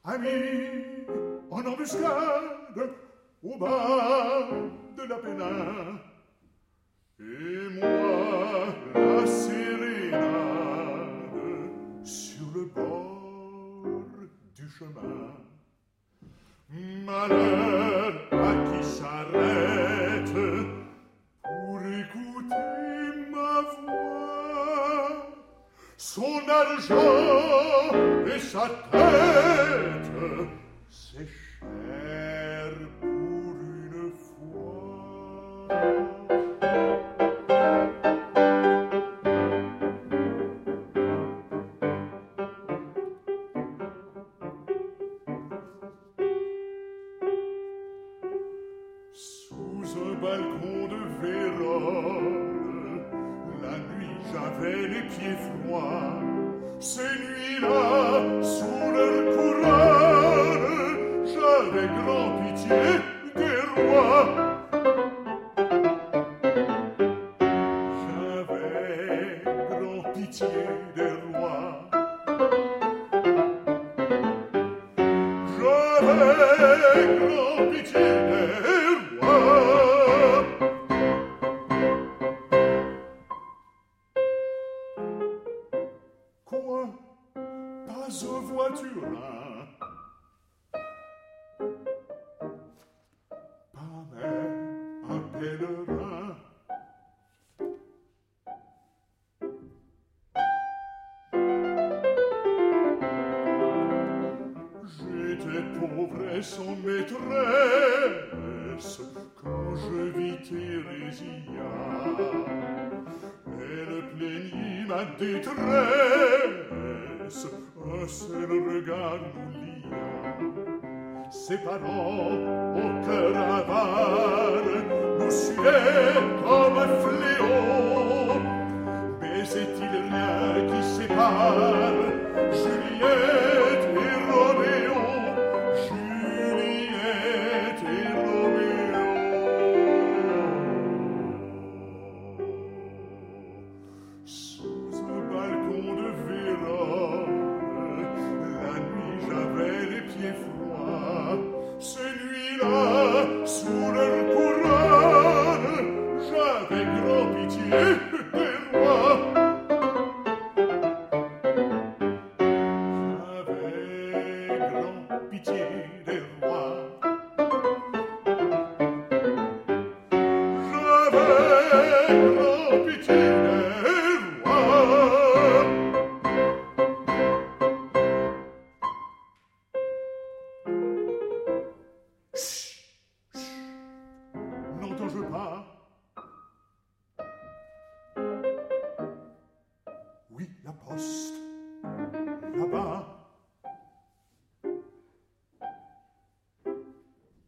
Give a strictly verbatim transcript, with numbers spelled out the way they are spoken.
Amis, en embuscade, au bas de la pénin, et moi, la sérénade, sur le bord du chemin. Malheur à qui s'arrête pour écouter ma voix, son argent et sa tête, c'est cher pour une fois. Sous un balcon de Vérone, la nuit j'avais les pieds froids. Ces nuits-là, sous leur couronne, j'avais grand pitié des rois. J'avais grand pitié des rois. J'avais grand pitié des rois. Quoi? Pas un voiturin, pas même un pèlerin. J'étais pauvre et sans maîtresse quand je vis Thérésia. Elle plaignit ma détresse, un seul regard nous lia. Ses parents, au cœur avare, nous suivaient comme un fléau. Mais est-il rien qui sépare